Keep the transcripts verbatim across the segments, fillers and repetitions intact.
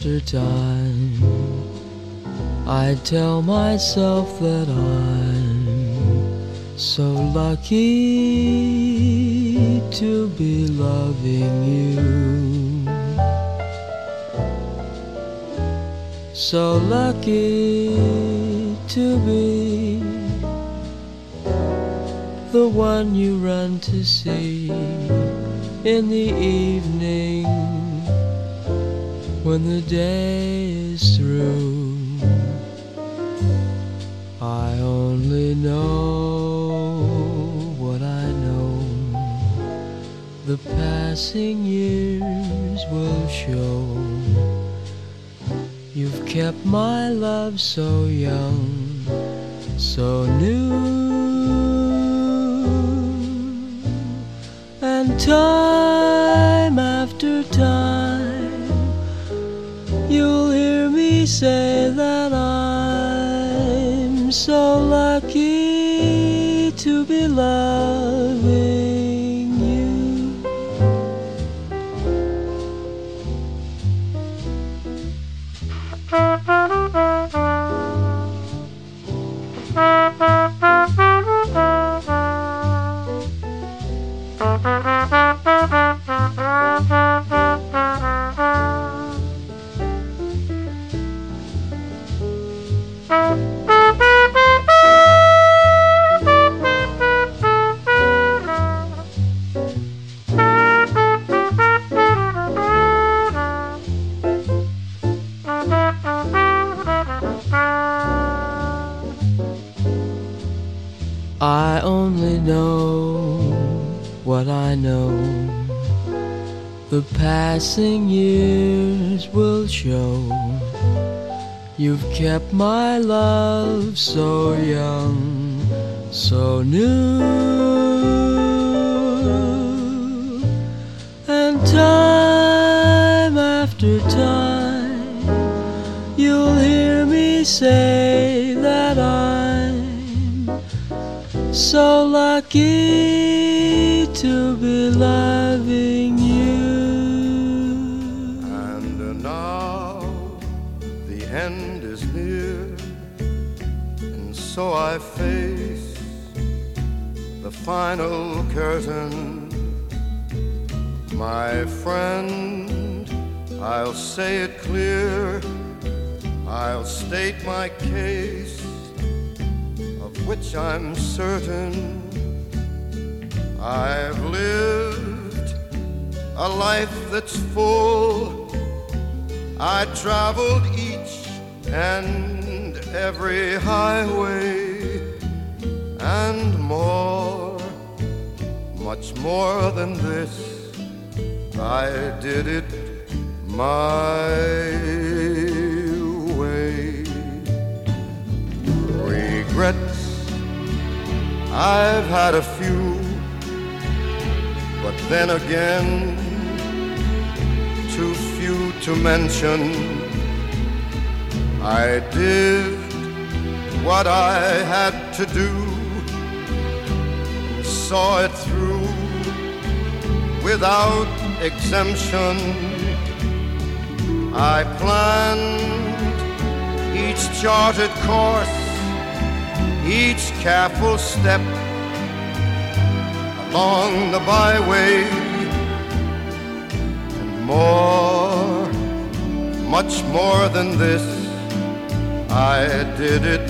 after time, I tell myself that I'm so lucky to be loving you, so lucky to be the one you run to see in the evening when the day is through. I only know what I know, the passing years will show. You've kept my love so young, so new, and time after time you'll hear me say that I'm so lucky to be loving you. I only know what I know, the passing years will show. You've kept my love so young, so new, and time after time you'll hear me say that I'm so lucky to be loving you. And now the end is near, and so I face the final curtain. My friend, I'll say it clear, I'll state my case, which I'm certain. I've lived a life that's full. I traveled each and every highway, and more, much more than this, I did it my way. Regrets, I've had a few, but then again, too few to mention. I did what I had to do, saw it through without exemption. I planned each charted course, each careful step along the byway, and more, much more than this, I did it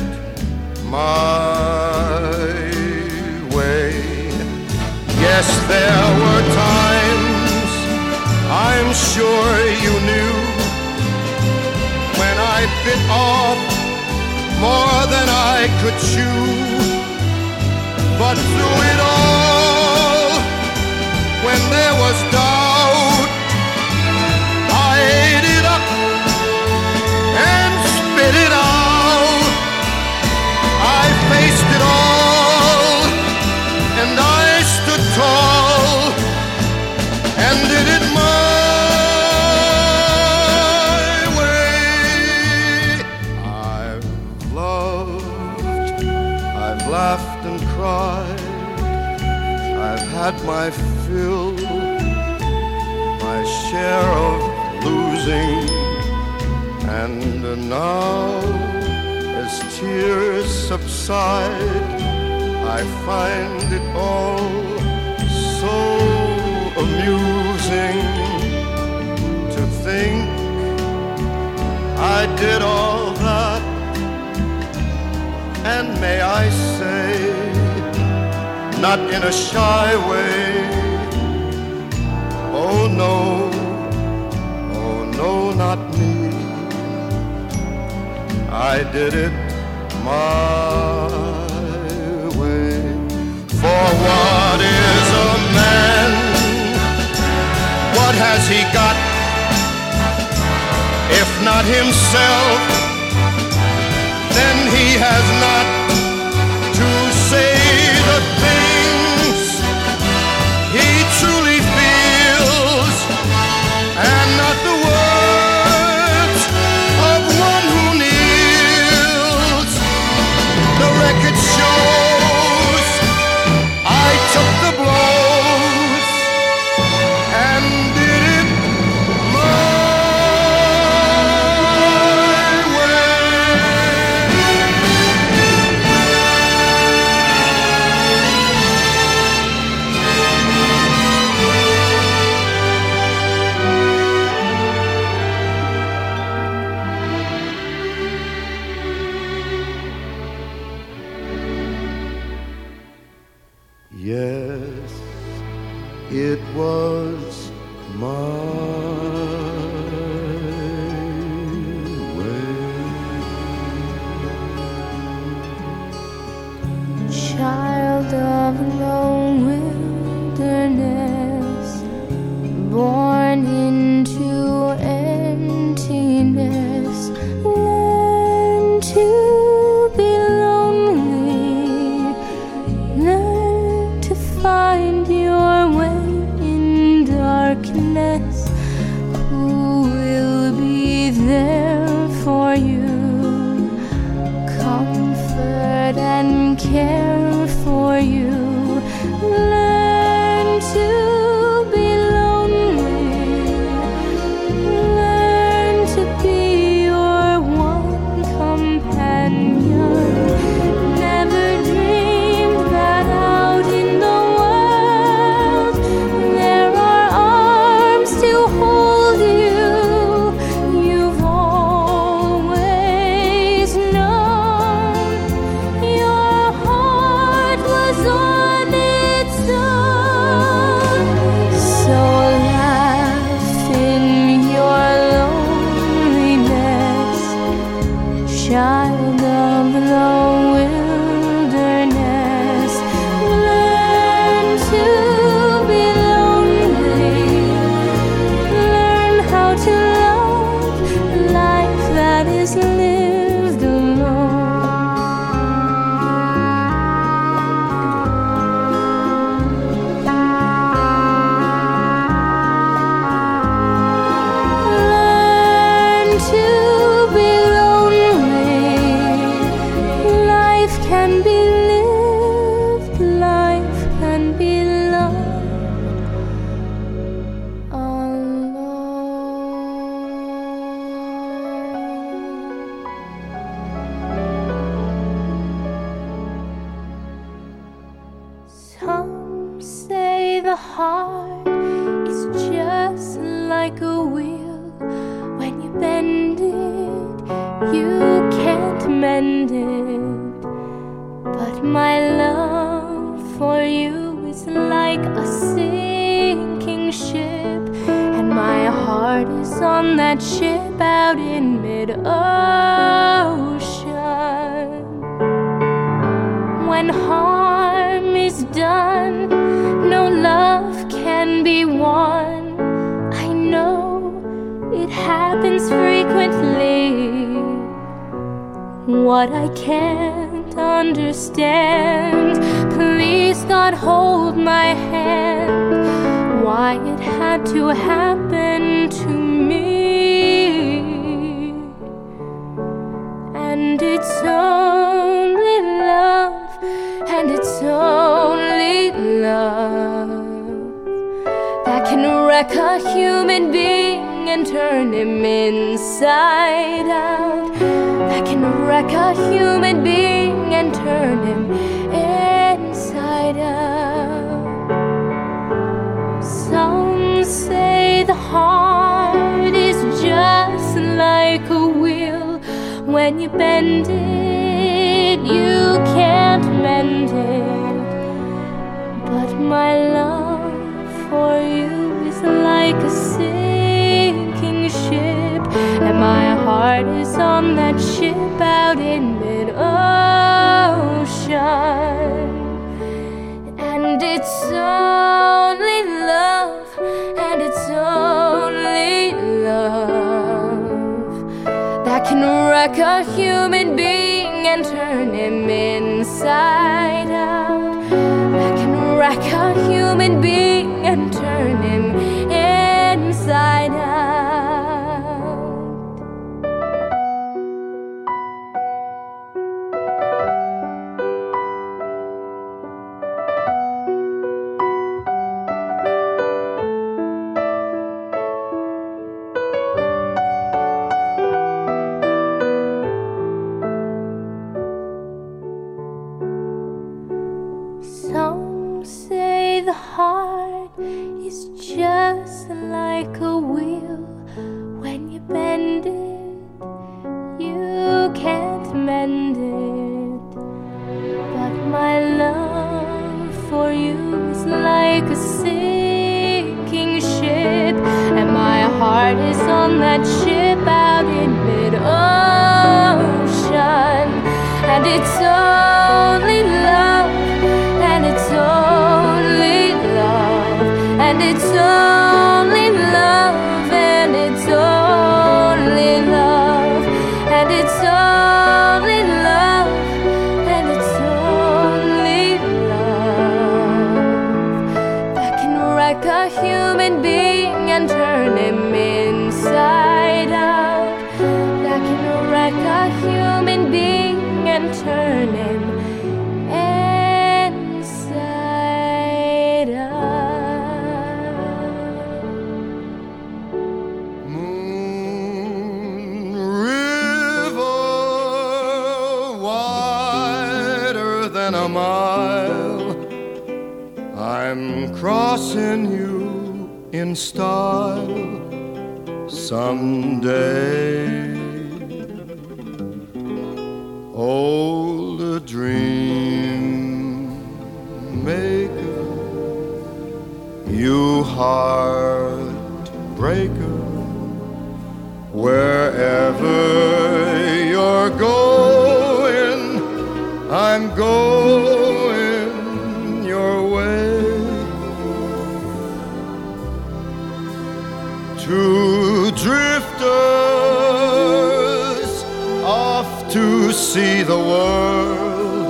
my way. Yes, there were times, I'm sure you knew, when I bit off more than I could chew. But through it all, when there was doubt, I ate it up and spit it out. I faced it all, and I stood tall and did it my laughed and cried. I've had my fill, my share of losing, And now, as tears subside, I find it all so amusing to think I did all that. And may I say, not in a shy way, oh no, oh no, not me. I did it my way. For what is a man? What has he got? If not himself, then he has not to say the things he truly feels, and not the words of one who kneels. The record shows I took the blows and did it my Yes, it was my way. Child of the wilderness, born into emptiness, learn to be lonely, learn to find your way in darkness. Who will be there for you, comfort and care for you? Learn to be lonely, learn to be your one companion. Never dreamed that out in the world there are arms to hold you. You've always known your heart was on its own. So laugh in your loneliness, child of the wilderness. Learn to be lonely, learn how to love life that is lived alone. Learn to be lonely. Life can be lived, life can be loved alone. Some say the heart is just like a wheel. When you bend it, you can't mend it. But my love for you is like a sinking ship, and my heart is on that ship out in mid-ocean. When harm is done, no love can be won. I know it happens frequently. What I can't understand, please God hold my hand. Why it had to happen to me. And it's only love, and it's only love that can wreck a human being and turn him inside out, that can wreck a human being and turn him inside out. Some say the heart is just like a wheel. When you bend it, you can't mend it. But my love for you is like a sinking ship, and my heart is on that ship out in mid-ocean. And it's only love, and it's only love that can wreck a human being and turn him inside out, that can wreck a human being and turn him inside out. Some say the heart is just like a wheel. When you bend it, you can't mend it. But my love for you is like a sinking ship, and my heart is on that ship out in mid-ocean. And it's only love, and it's only love, and it's only love, and it's only love, and it's only love, and it's only love that can wreck a human being and turn him inside out, that can wreck a human being and turn him inside out. Moon River, wider than a mile, I'm crossing you in style someday. Old dream maker, you heartbreaker, wherever you're going, I'm going your way. Two drifters off to see the world.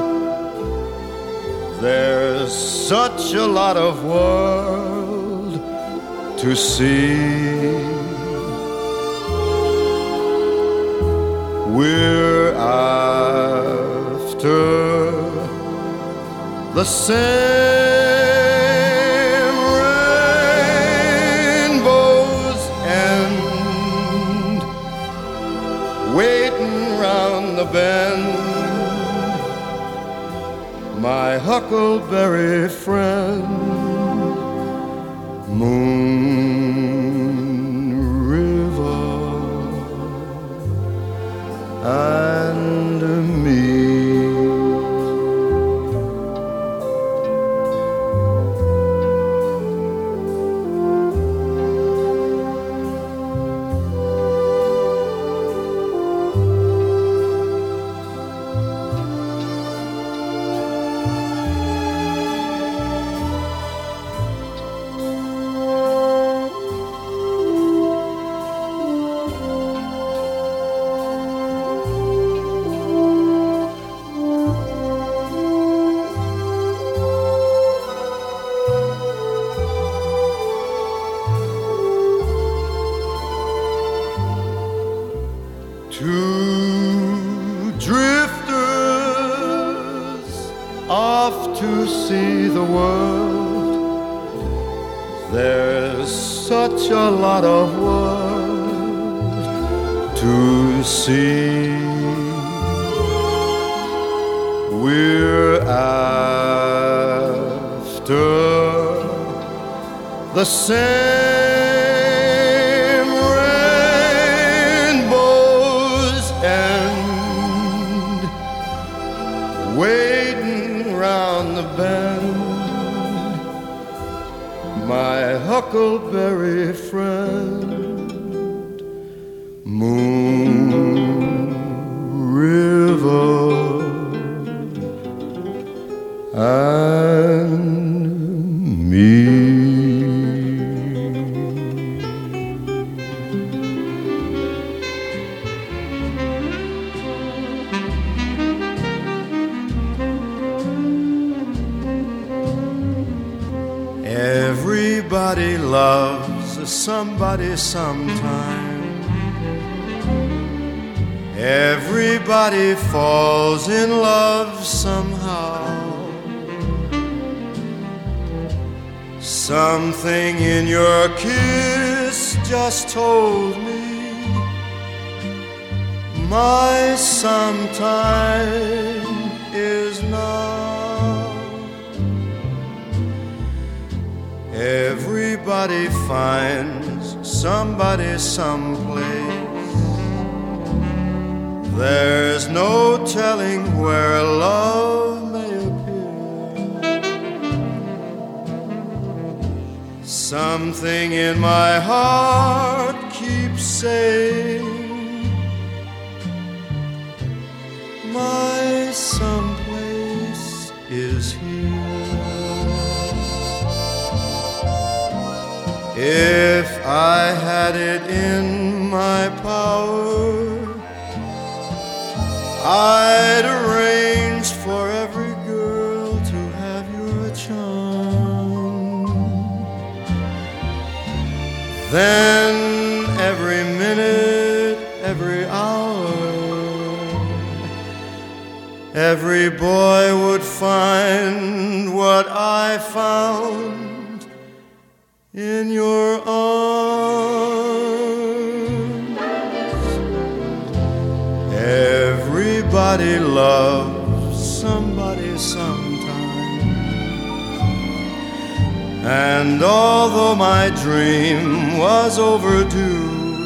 There's such a lot of world to see. We're after the same rainbow's end, waiting round the bend, my huckleberry friend, Moon River and me. Two drifters off to see the world. There's such a lot of world to see. We're after the same rainbow's end, waiting round the bend, my huckleberry friend. Moon River and me. Everybody loves somebody sometime. Everybody falls in love somehow. Something in your kiss just told me my sometime is now. Everybody finds somebody someplace. There's no telling where love may appear. Something in my heart keeps saying my someplace is here. If I had it in my power, I'd arrange for every girl to have your charm. Then every minute, every hour, every boy would find what I found in your arms. Everybody loves somebody sometime. And although my dream was overdue,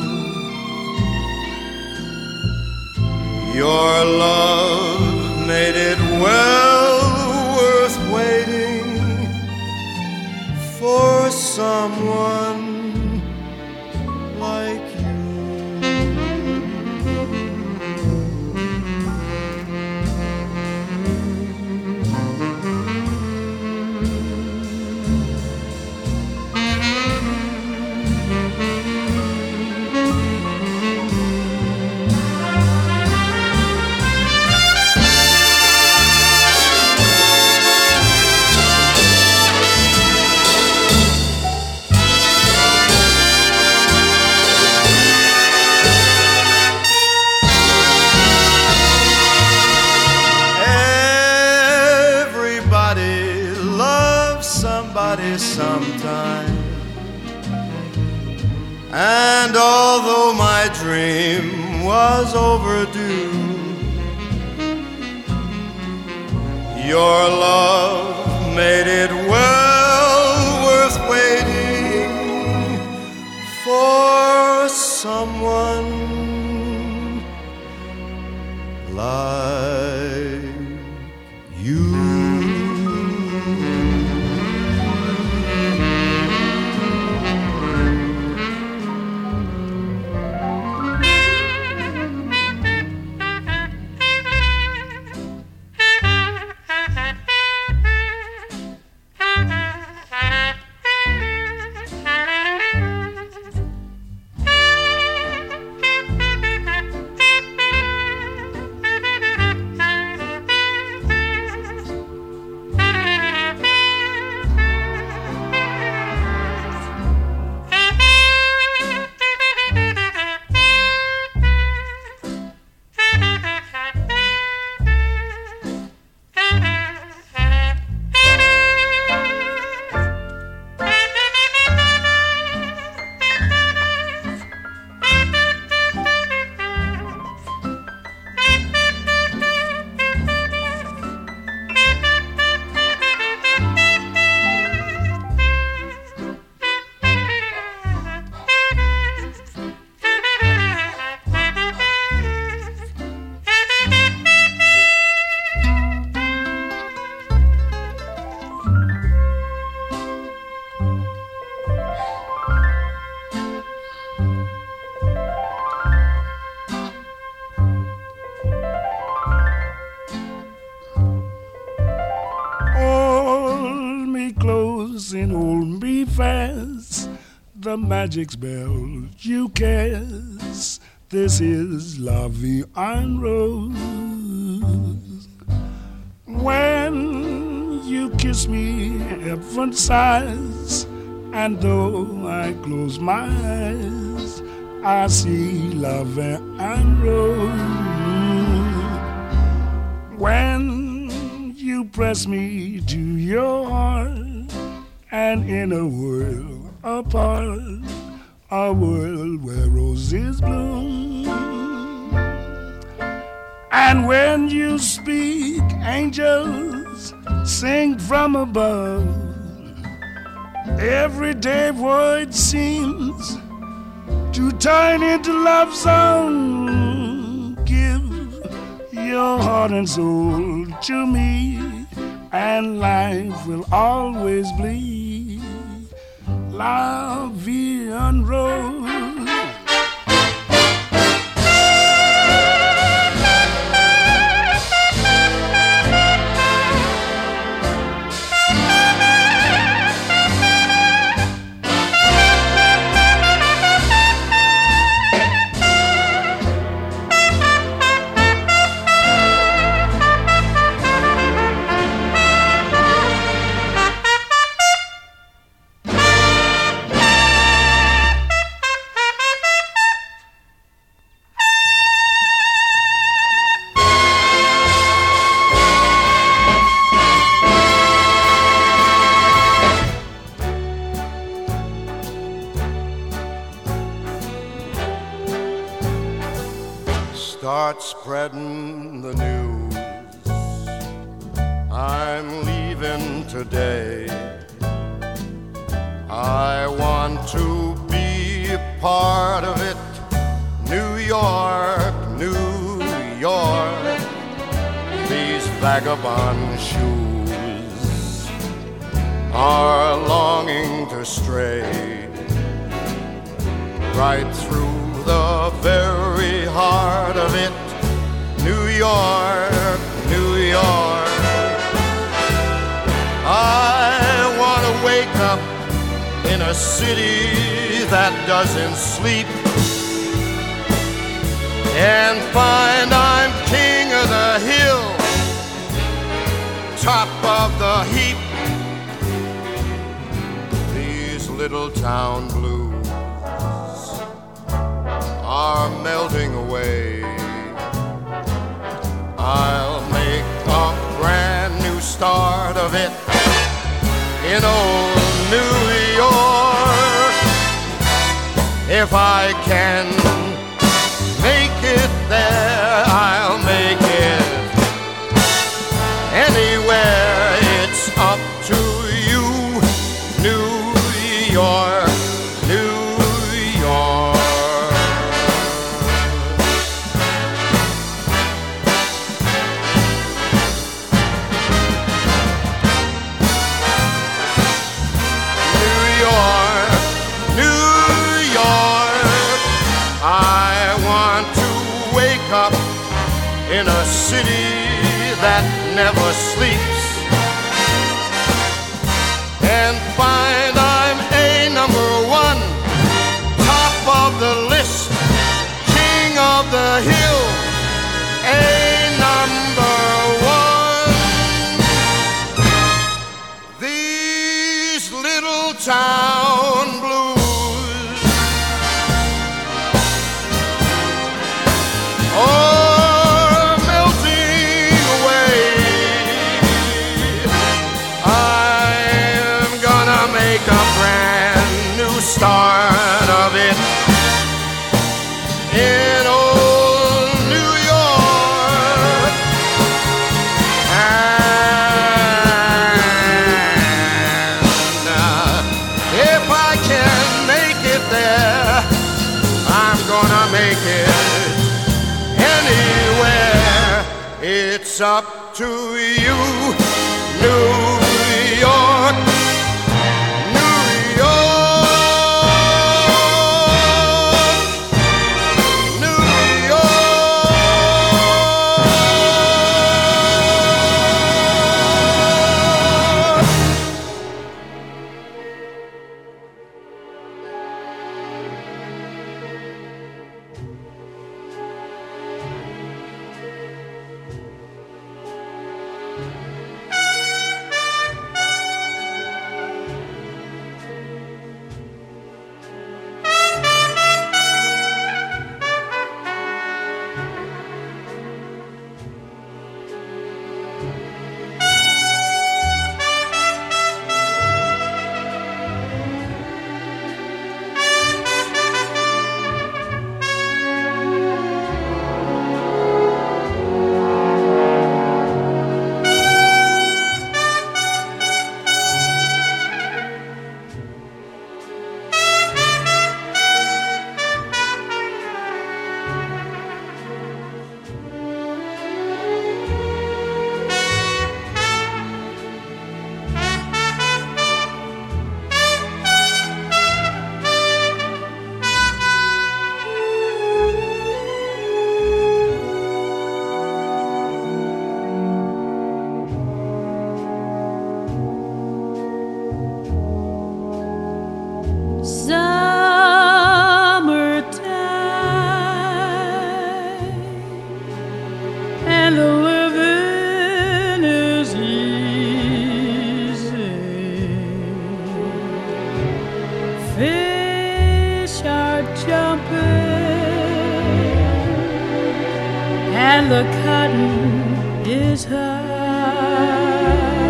your love made it well worth waiting for someone like you. Sometime. And although my dream was overdue, your love made it well worth waiting for someone like you. and hold me fast. The magic spell you cast. This is La Vie en Rose. When you kiss me, heaven sighs, and though I close my eyes, I see La Vie en Rose. When you press me to your heart, and in a world apart, a world where roses bloom. And when you speak, angels sing from above. Everyday void seems to turn into love song. Give your heart and soul to me, and life will always be La Vie en Rose. Start spreading the news. I'm leaving today. I want to be a part of it. New York, New York. These vagabond shoes are longing to stray right through the very heart of it. New York, New York. I want to wake up in a city that doesn't sleep and find I'm king of the hill, top of the heap. These little town blues are melting away. I'll make a brand new start of it in old New York. If I can make it there, I'll make it anywhere. It's up to you, New York, New York. In a city that never sleeps and find I'm a number one, top of the list, king of the hill, a number one. These little town blues, oh, start of it in old New York. And uh, if I can make it there, I'm gonna make it anywhere. It's up to you, New York. and the cotton is high.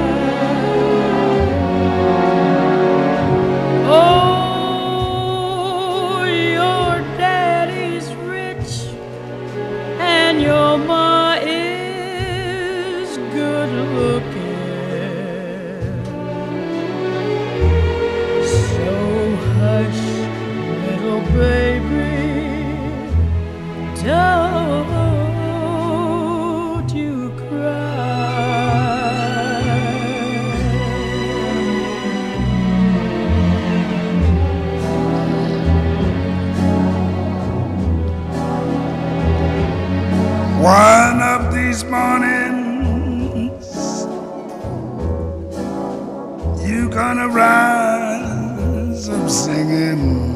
Oh, your daddy's rich and your ma is good looking. So hush, little baby, don't you cry. One of these mornings you gonna rise up singing.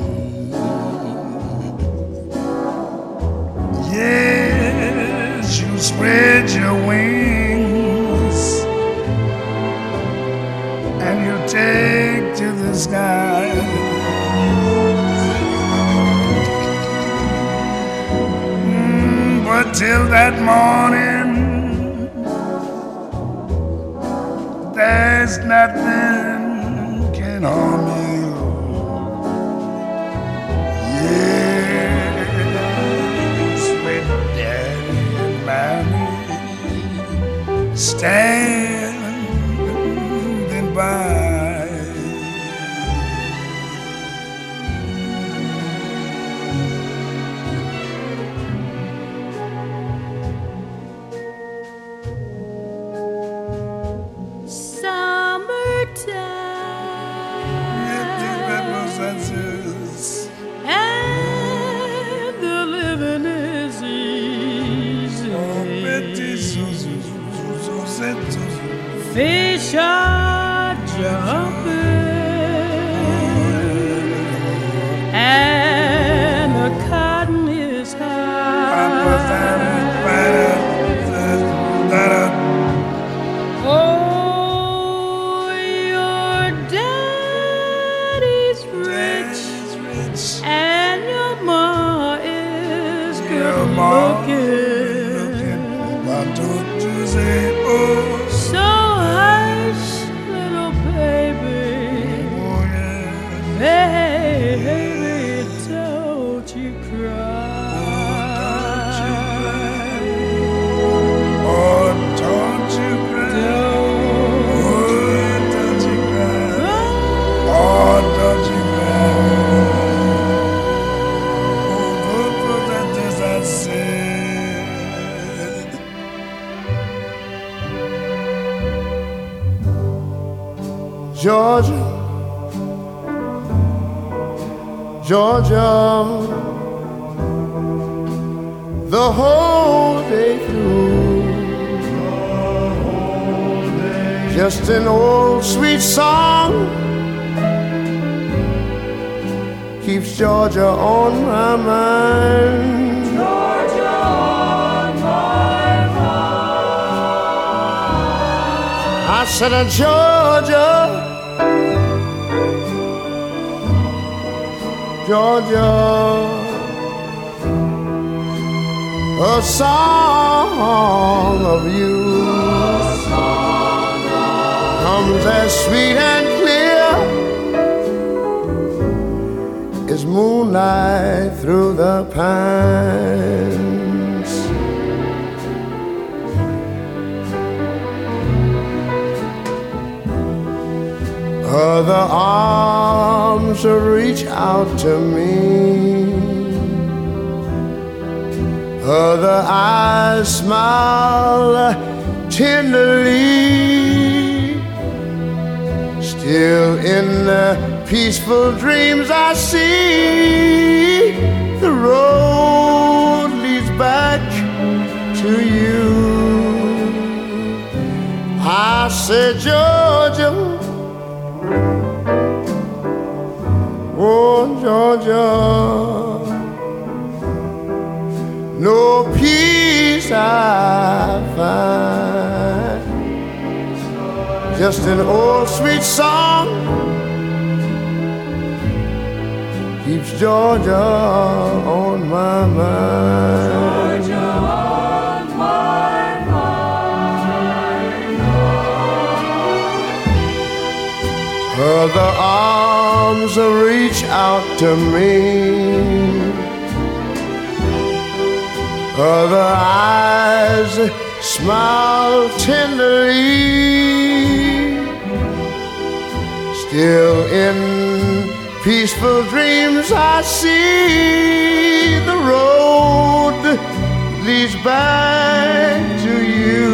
Yes, you spread your wings and you take to the sky. Mm, but till that morning, there's nothing can harm you. Standing by, Summertime, and the living is easy. Fish are jumping and the cotton is high. Oh, your daddy's rich and your ma is good looking. Why don't you say, oh? So hush, little baby, Oh yeah, baby, don't you cry. oh don't you cry, oh don't you cry, oh don't you cry, oh good that as I said. Georgia, Georgia, the whole day through, just an old sweet song keeps Georgia on my mind. Georgia on my mind. I said, uh, Georgia, Georgia, a song of you comes as sweet and clear as moonlight through the pines. Other arms reach out to me, other eyes smile tenderly. Still in the peaceful dreams I see, the road leads back to you. I said, Georgia, oh Georgia, no peace I find, just an old sweet song keeps Georgia on my mind. Georgia on my mind. Other arms reach out to me, other eyes smile tenderly. Still in peaceful dreams I see, the road leads back to you.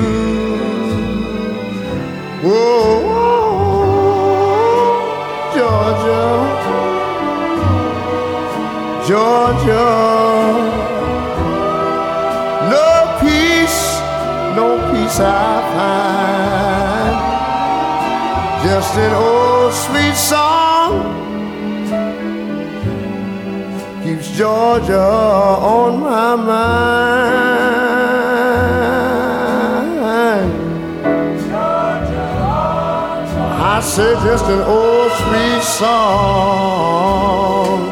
Whoa, whoa, Georgia, Georgia, no peace, no peace I find, just an old sweet song keeps Georgia on my mind. Georgia on my mind. I say just an old sweet song